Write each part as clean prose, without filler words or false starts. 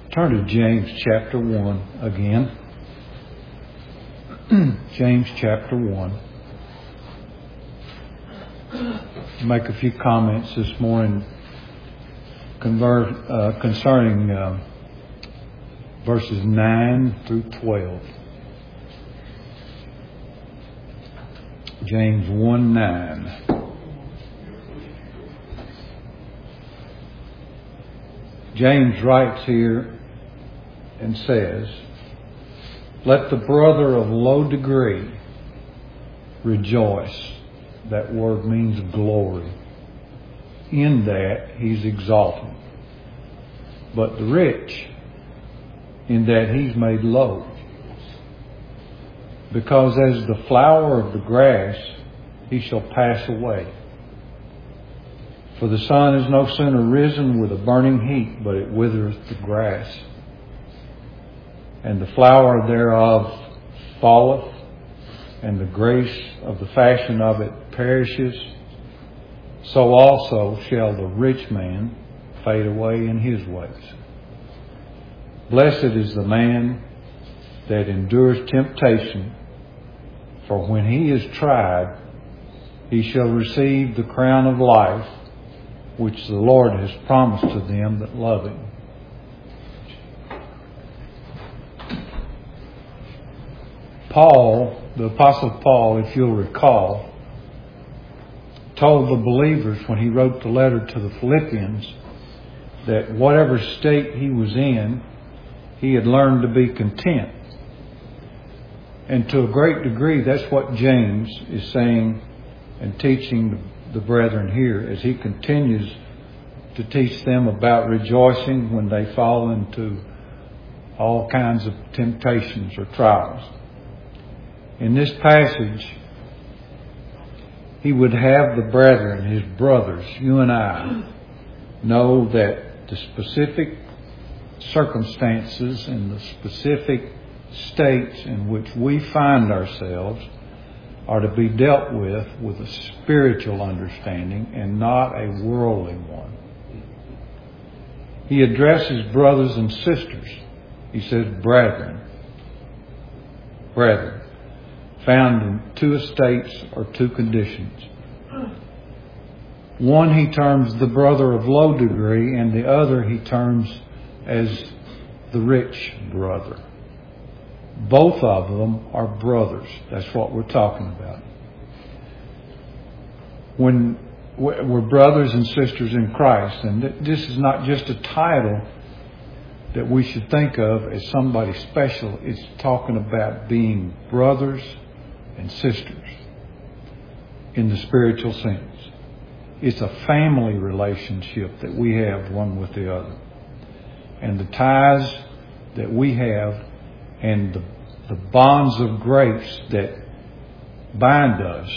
Turn to James chapter 1 again. James chapter 1. Make a few comments this morning concerning verses 9 through 12. James 1:9. James writes here and says, "Let the brother of low degree rejoice." That word means glory. In that he's exalted. But the rich, in that he's made low. Because as the flower of the grass, he shall pass away. For the sun is no sooner risen with a burning heat, but it withereth the grass. And the flower thereof falleth, and the grace of the fashion of it perishes. So also shall the rich man fade away in his ways. Blessed is the man that endures temptation, for when he is tried, he shall receive the crown of life, which the Lord has promised to them that love Him. Paul, the Apostle Paul, if you'll recall, told the believers when he wrote the letter to the Philippians that whatever state he was in, he had learned to be content. And to a great degree, that's what James is saying and teaching the brethren here as he continues to teach them about rejoicing when they fall into all kinds of temptations or trials. In this passage, he would have the brethren, his brothers, you and I, know that the specific circumstances and the specific states in which we find ourselves are to be dealt with a spiritual understanding and not a worldly one. He addresses brothers and sisters. He says brethren. Brethren. Found in two estates or two conditions. One he terms the brother of low degree, and the other he terms as the rich brother. Both of them are brothers. That's what we're talking about. When we're brothers and sisters in Christ, and this is not just a title that we should think of as somebody special. It's talking about being brothers and sisters in the spiritual sense. It's a family relationship that we have one with the other. And the ties that we have and the bonds of grace that bind us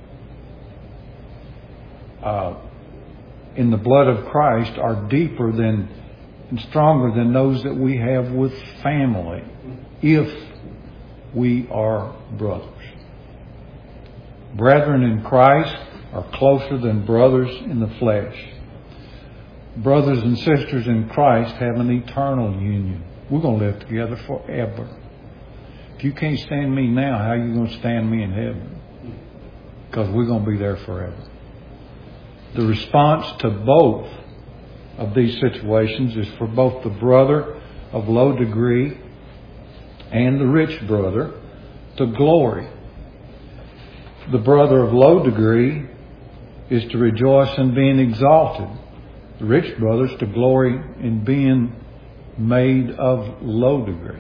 in the blood of Christ are deeper than and stronger than those that we have with family if we are brothers. Brethren in Christ are closer than brothers in the flesh. Brothers and sisters in Christ have an eternal union. We're going to live together forever. If you can't stand me now, how are you going to stand me in heaven? Because we're going to be there forever. The response to both of these situations is for both the brother of low degree and the rich brother to glory. The brother of low degree is to rejoice in being exalted. The rich brothers to glory in being made of low degree.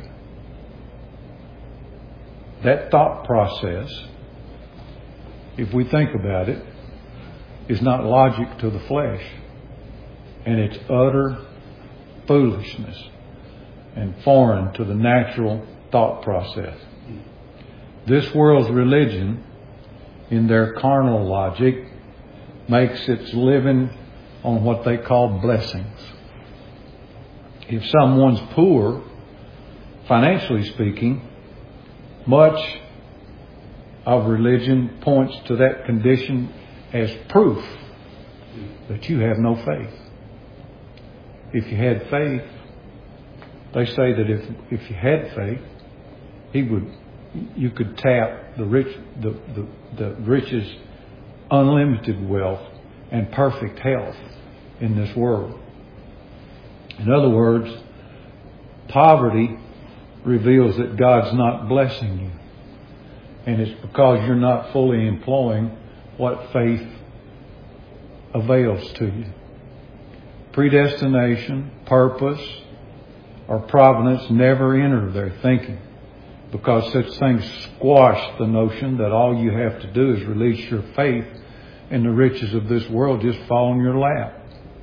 That thought process, if we think about it, is not logic to the flesh. And it's utter foolishness and foreign to the natural thought process. This world's religion, in their carnal logic, makes its living on what they call blessings. If someone's poor, financially speaking, much of religion points to that condition as proof that you have no faith. If you had faith, They say that if you had faith, you could tap the rich's unlimited wealth and perfect health in this world. In other words, poverty reveals that God's not blessing you. And it's because you're not fully employing what faith avails to you. Predestination, purpose, or providence never enter their thinking, because such things squash the notion that all you have to do is release your faith and the riches of this world just fall in your lap.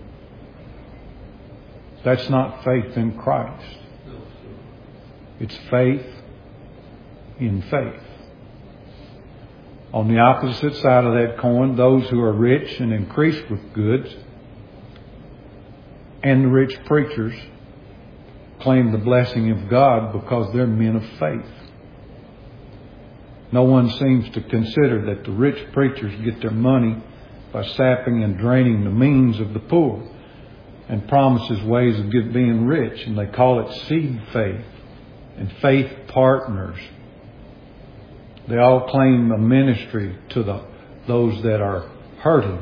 That's not faith in Christ. It's faith in faith. On the opposite side of that coin, those who are rich and increased with goods, and the rich preachers claim the blessing of God because they're men of faith. No one seems to consider that the rich preachers get their money by sapping and draining the means of the poor, and promises ways of being rich, and they call it seed faith and faith partners. They all claim a ministry to those that are hurting.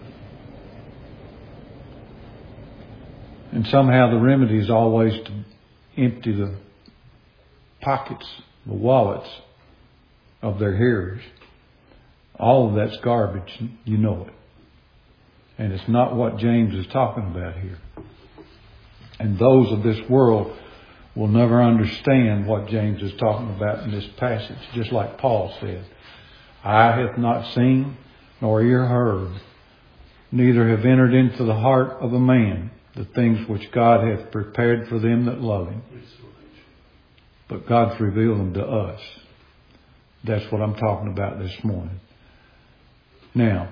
And somehow the remedy is always to empty the pockets, the wallets of their hearers. All of that's garbage. You know it. And it's not what James is talking about here. And those of this world will never understand what James is talking about in this passage. Just like Paul said, eye hath not seen, nor ear heard, neither have entered into the heart of a man the things which God hath prepared for them that love Him. But God's revealed them to us. That's what I'm talking about this morning. Now,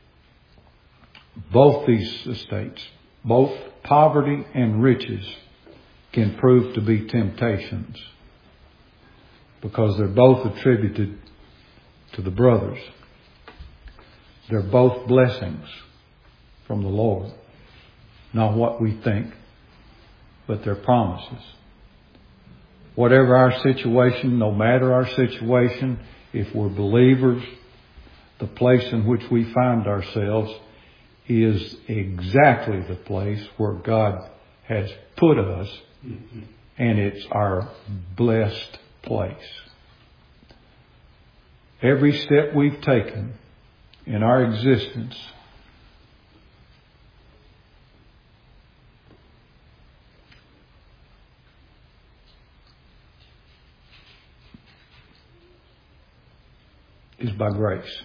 both these estates, both poverty and riches, can prove to be temptations, because they're both attributed to the brothers. They're both blessings from the Lord. Not what we think, but they're promises. Whatever our situation, no matter our situation, if we're believers, the place in which we find ourselves is exactly the place where God has put us, and it's our blessed place. Every step we've taken in our existence is by grace.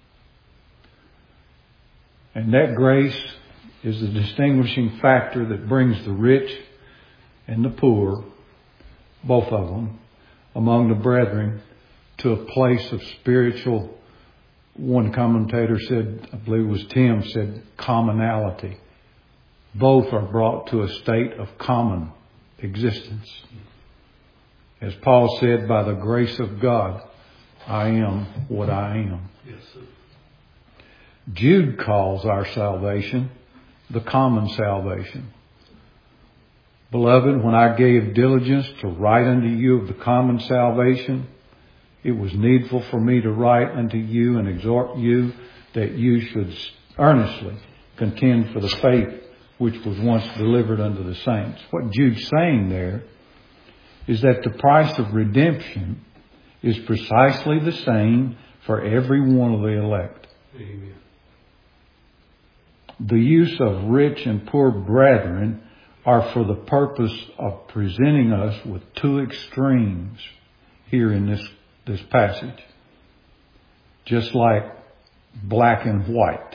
And that grace is the distinguishing factor that brings the rich and the poor, both of them, among the brethren, to a place of spiritual, one commentator said, I believe it was Tim, said commonality. Both are brought to a state of common existence. As Paul said, by the grace of God, I am what I am. Yes, sir. Jude calls our salvation the common salvation. Beloved, when I gave diligence to write unto you of the common salvation, it was needful for me to write unto you and exhort you that you should earnestly contend for the faith which was once delivered unto the saints. What Jude's saying there is that the price of redemption is precisely the same for every one of the elect. Amen. The use of rich and poor brethren are for the purpose of presenting us with two extremes here in this passage. Just like black and white,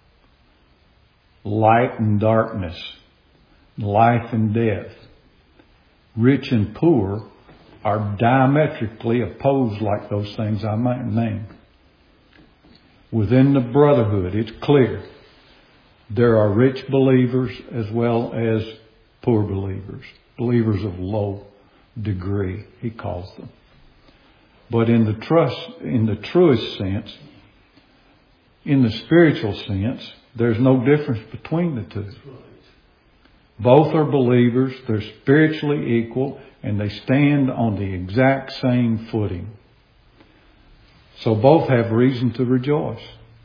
light and darkness, life and death. Rich and poor are diametrically opposed like those things I might name. Within the brotherhood, it's clear there are rich believers as well as poor believers. Believers of low degree, he calls them. But in the truest sense, in the spiritual sense, there's no difference between the two. Both are believers. They're spiritually equal, and they stand on the exact same footing. So both have reason to rejoice.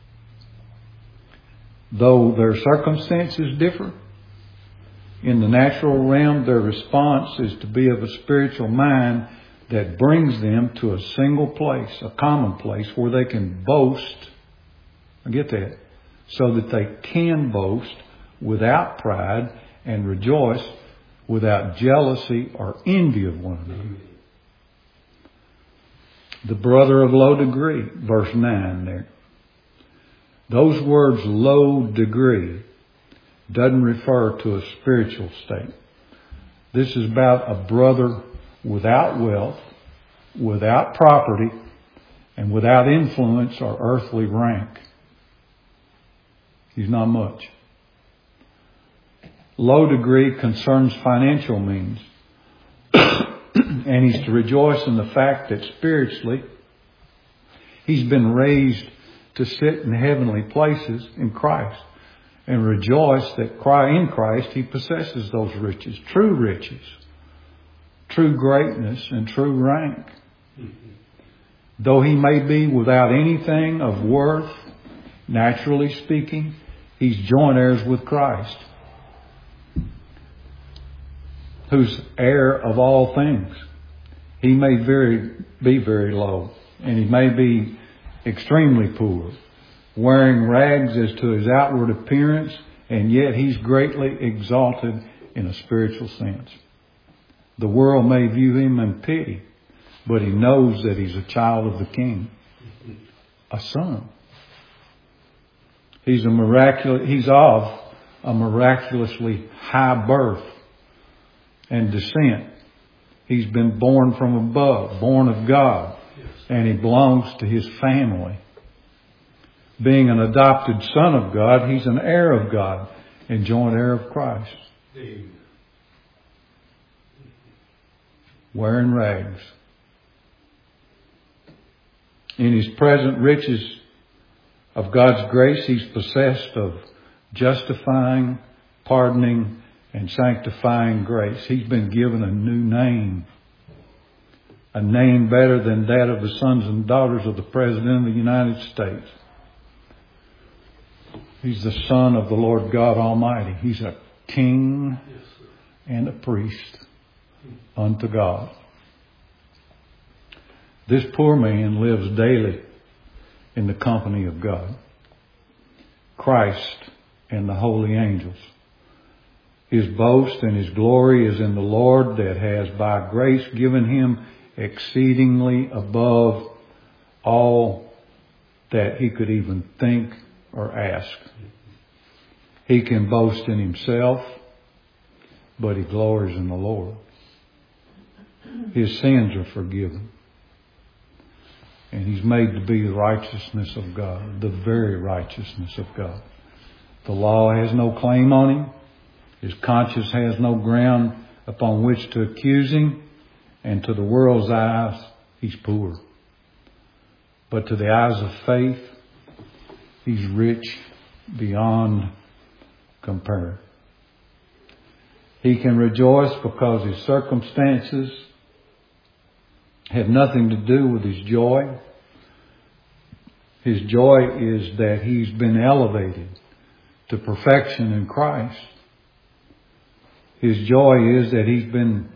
Though their circumstances differ, in the natural realm, their response is to be of a spiritual mind that brings them to a single place, a common place where they can boast. I get that. So that they can boast without pride and rejoice without jealousy or envy of one another. The brother of low degree, verse 9 there. Those words, low degree, doesn't refer to a spiritual state. This is about a brother without wealth, without property, and without influence or earthly rank. He's not much. Low degree concerns financial means. And he's to rejoice in the fact that spiritually he's been raised to sit in heavenly places in Christ. And rejoice that in Christ he possesses those riches, true greatness and true rank. Though he may be without anything of worth, naturally speaking, he's joint heirs with Christ, who's heir of all things. He may be very low, and he may be extremely poor, wearing rags as to his outward appearance, and yet he's greatly exalted in a spiritual sense. The world may view him in pity, but he knows that he's a child of the King, a son. He's of a miraculously high birth and descent. He's been born from above, born of God, and he belongs to his family. Being an adopted son of God, he's an heir of God and joint heir of Christ. Wearing rags. In his present riches of God's grace, he's possessed of justifying, pardoning, and sanctifying grace. He's been given a new name. A name better than that of the sons and daughters of the President of the United States. He's the Son of the Lord God Almighty. He's a king and a priest unto God. This poor man lives daily in the company of God, Christ, and the holy angels. His boast and his glory is in the Lord that has by grace given him exceedingly above all that he could even think or ask. He can boast in himself, but he glories in the Lord. His sins are forgiven. And he's made to be the righteousness of God, the very righteousness of God. The law has no claim on him. His conscience has no ground upon which to accuse him. And to the world's eyes, he's poor. But to the eyes of faith, he's rich beyond compare. He can rejoice because his circumstances have nothing to do with his joy. His joy is that he's been elevated to perfection in Christ. His joy is that he's been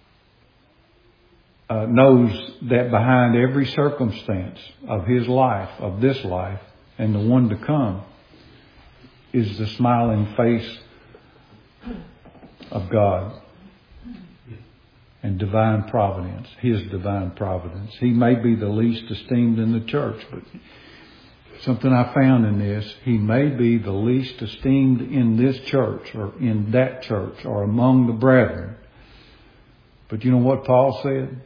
knows that behind every circumstance of his life, of this life, and the one to come, is the smiling face of God and divine providence, his divine providence. He may be the least esteemed in the church, but something I found in this, he may be the least esteemed in this church or in that church or among the brethren. But you know what Paul said?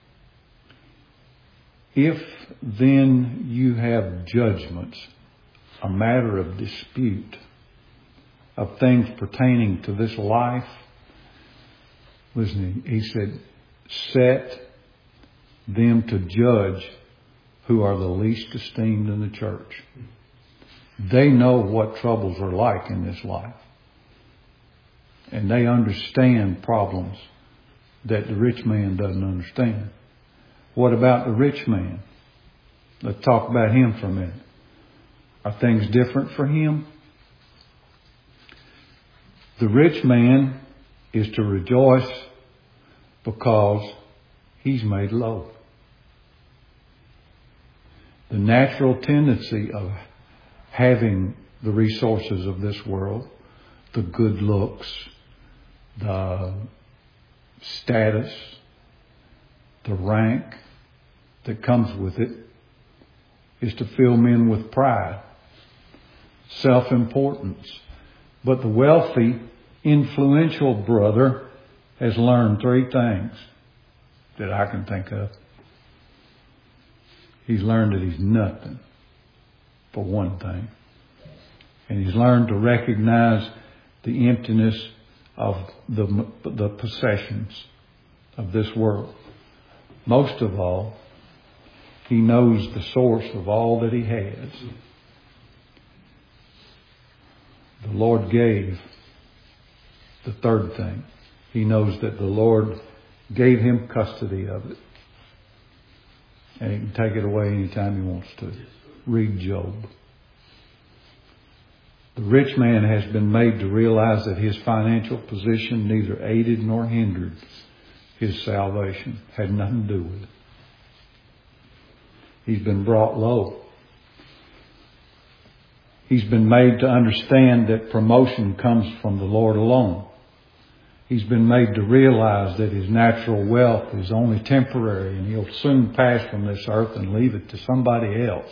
If then you have judgments, a matter of dispute, of things pertaining to this life, listen, he said, set them to judge who are the least esteemed in the church. They know what troubles are like in this life. And they understand problems that the rich man doesn't understand. What about the rich man? Let's talk about him for a minute. Are things different for him? The rich man is to rejoice because he's made low. The natural tendency of having the resources of this world, the good looks, the status, the rank that comes with it, is to fill men with pride, self-importance. But the wealthy, influential brother has learned three things that I can think of. He's learned that he's nothing, for one thing. And he's learned to recognize the emptiness of the possessions of this world. Most of all, he knows the source of all that he has. The Lord gave. The third thing, he knows that the Lord gave him custody of it. And he can take it away anytime he wants to. Read Job. The rich man has been made to realize that his financial position neither aided nor hindered his salvation. Had nothing to do with it. He's been brought low. He's been made to understand that promotion comes from the Lord alone. He's been made to realize that his natural wealth is only temporary and he'll soon pass from this earth and leave it to somebody else.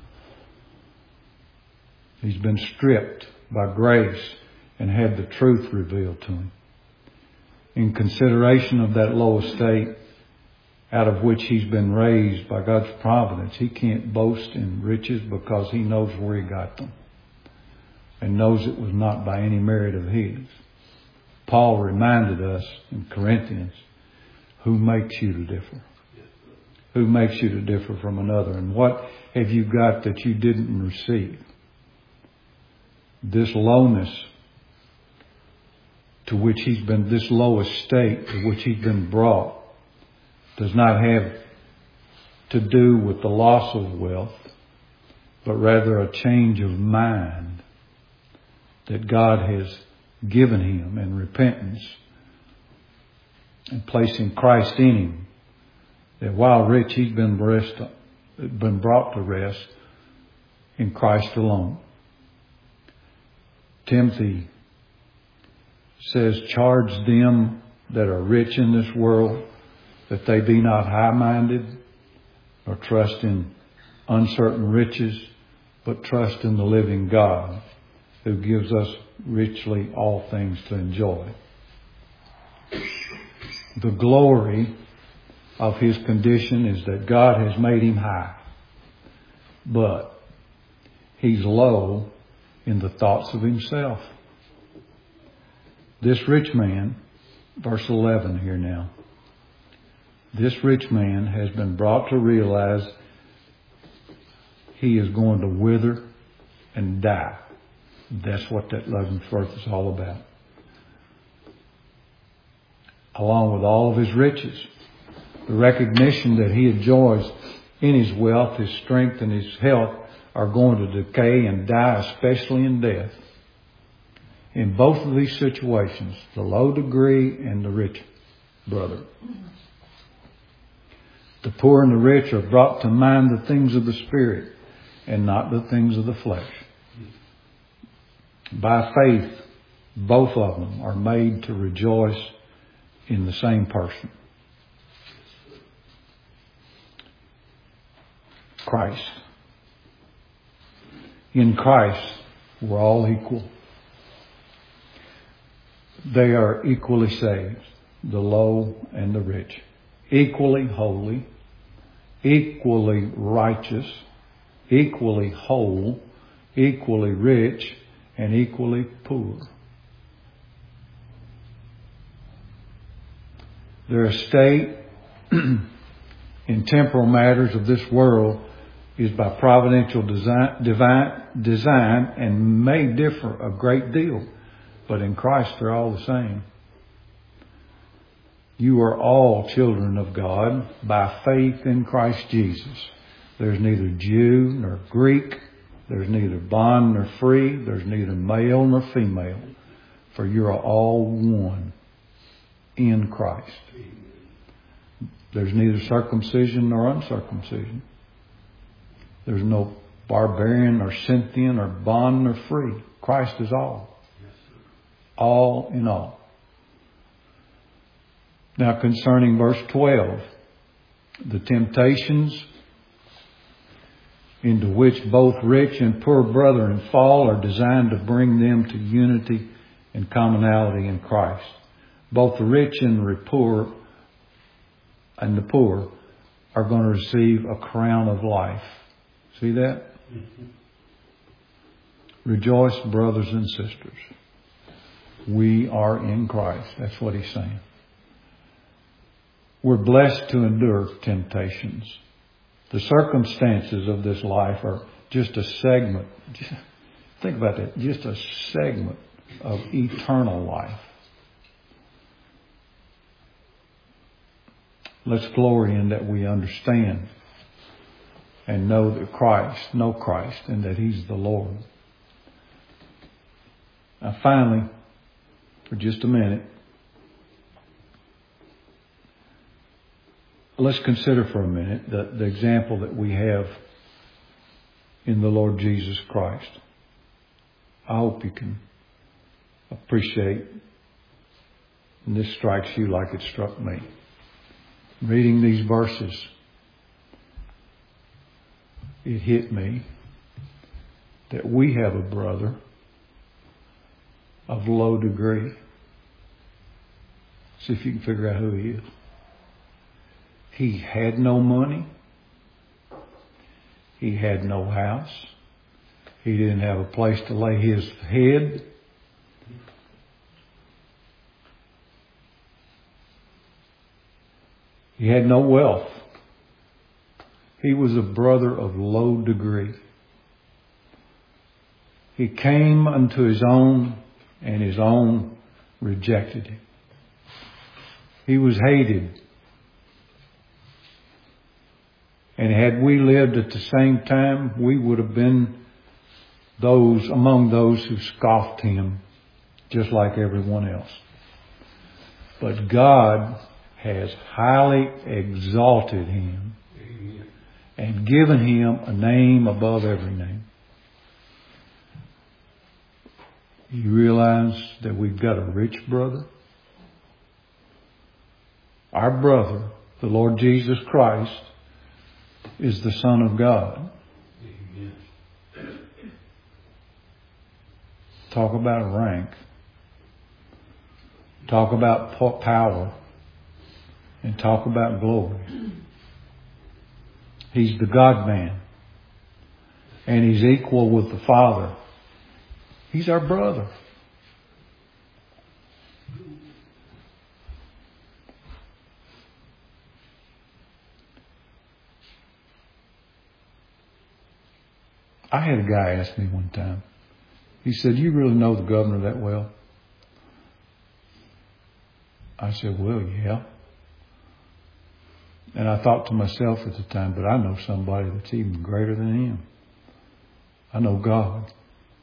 He's been stripped by grace and had the truth revealed to him. In consideration of that low estate out of which he's been raised by God's providence, he can't boast in riches because he knows where he got them and knows it was not by any merit of his. Paul reminded us in Corinthians, who makes you to differ? Who makes you to differ from another? And what have you got that you didn't receive? This lowness to which he's been, this low estate to which he's been brought, does not have to do with the loss of wealth, but rather a change of mind that God has given him in repentance and placing Christ in him. That while rich, he's been brought to rest in Christ alone. Timothy says, charge them that are rich in this world that they be not high-minded or trust in uncertain riches, but trust in the living God who gives us richly all things to enjoy. The glory of his condition is that God has made him high, but he's low in the thoughts of himself. This rich man, verse 11 here now, this rich man has been brought to realize he is going to wither and die. That's what that 11th verse is all about. Along with all of his riches, the recognition that he enjoys in his wealth, his strength, and his health are going to decay and die, especially in death. In both of these situations, the low degree and the rich brother. The poor and the rich are brought to mind the things of the Spirit and not the things of the flesh. By faith, both of them are made to rejoice in the same person. Christ. In Christ, we're all equal. They are equally saved, the low and the rich. Equally holy, equally righteous, equally whole, equally rich, and equally poor. Their estate in temporal matters of this world is by providential design and may differ a great deal. but in Christ they're all the same. You are all children of God by faith in Christ Jesus. There's neither Jew nor Greek. There's neither bond nor free. There's neither male nor female. For you are all one in Christ. There's neither circumcision nor uncircumcision. There's no barbarian or Scythian or bond nor free. Christ is all. All in all. Now concerning verse 12, the temptations into which both rich and poor brethren fall are designed to bring them to unity and commonality in Christ. Both the rich and the poor are going to receive a crown of life. See that? Mm-hmm. Rejoice, brothers and sisters. We are in Christ. That's what he's saying. We're blessed to endure temptations. The circumstances of this life are just a segment. Think about that. Just a segment of eternal life. Let's glory in that we understand and know Christ, and that He's the Lord. Now finally, for just a minute, let's consider for a minute the example that we have in the Lord Jesus Christ. I hope you can appreciate, and this strikes you like it struck me. Reading these verses, it hit me that we have a brother of low degree. See if you can figure out who he is. He had no money. He had no house. He didn't have a place to lay his head. He had no wealth. He was a brother of low degree. He came unto his own, and his own rejected him. He was hated. And had we lived at the same time, we would have been among those who scoffed him, just like everyone else. But God has highly exalted him and given him a name above every name. You realize that we've got a rich brother? Our brother, the Lord Jesus Christ, is the Son of God. Talk about rank. Talk about power. And talk about glory. He's the God-man. And He's equal with the Father. He's our brother. I had a guy ask me one time. He said, "You really know the governor that well?" I said, "Well, yeah." And I thought to myself at the time, but I know somebody that's even greater than him. I know God.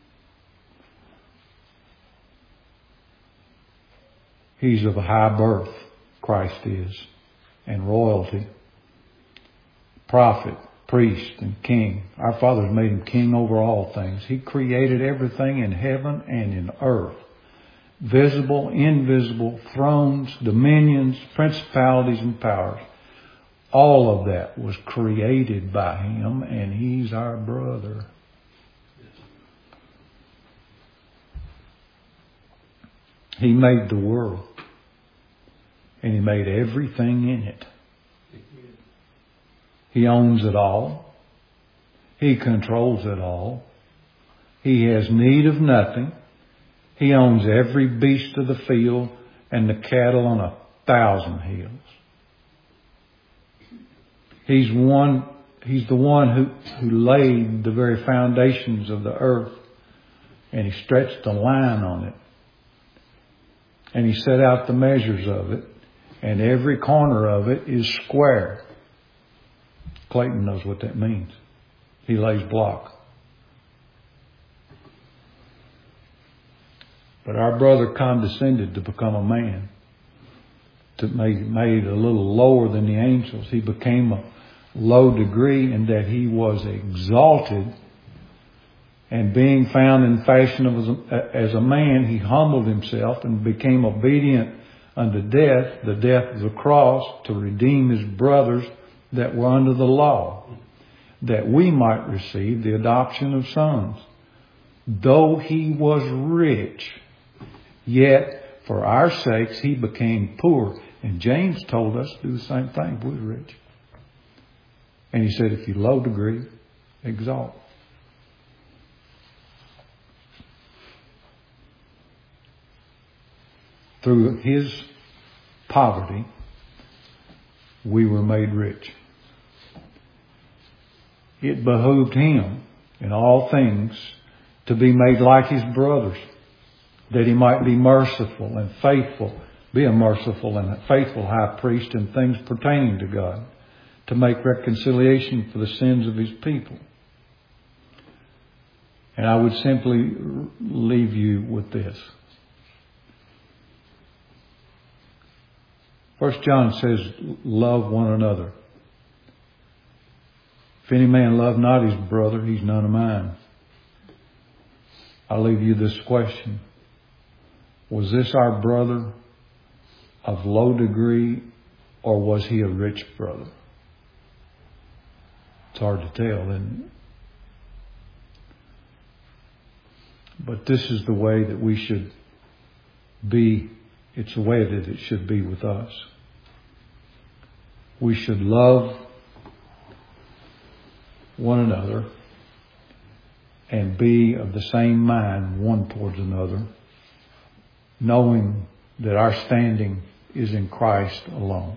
He's of a high birth, Christ is, and royalty, prophet, priest, and king. Our Father's made him king over all things. He created everything in heaven and in earth. Visible, invisible, thrones, dominions, principalities, and powers. All of that was created by him, and he's our brother. He made the world, and He made everything in it. He owns it all. He controls it all. He has need of nothing. He owns every beast of the field and the cattle on 1,000 hills. He's the one who laid the very foundations of the earth, and He stretched a line on it And he set out the measures of it. And every corner of it is square. Clayton knows what that means. He lays block. But our brother condescended to become a man. To made a little lower than the angels. He became a low degree in that he was exalted. And being found in fashion as a man, he humbled himself and became obedient unto death, the death of the cross, to redeem his brothers that were under the law, that we might receive the adoption of sons. Though he was rich, yet for our sakes he became poor. And James told us to do the same thing if we were rich. And he said, if you low degree, exalt. Through his poverty, we were made rich. It behooved him in all things to be made like his brothers, that he might be merciful and faithful, be a merciful and a faithful high priest in things pertaining to God, to make reconciliation for the sins of his people. And I would simply leave you with this. 1 John says, love one another. If any man love not his brother, he's none of mine. I'll leave you this question. Was this our brother of low degree, or was he a rich brother? It's hard to tell, isn't it? But this is the way that we should be. It's the way that it should be with us. We should love one another and be of the same mind one towards another, knowing that our standing is in Christ alone.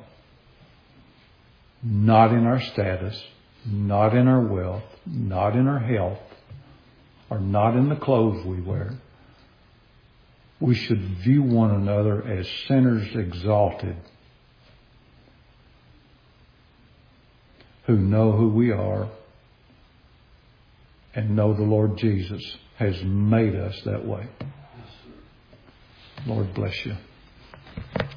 Not in our status, not in our wealth, not in our health, or not in the clothes we wear. We should view one another as sinners exalted, who know who we are and know the Lord Jesus has made us that way. Lord bless you.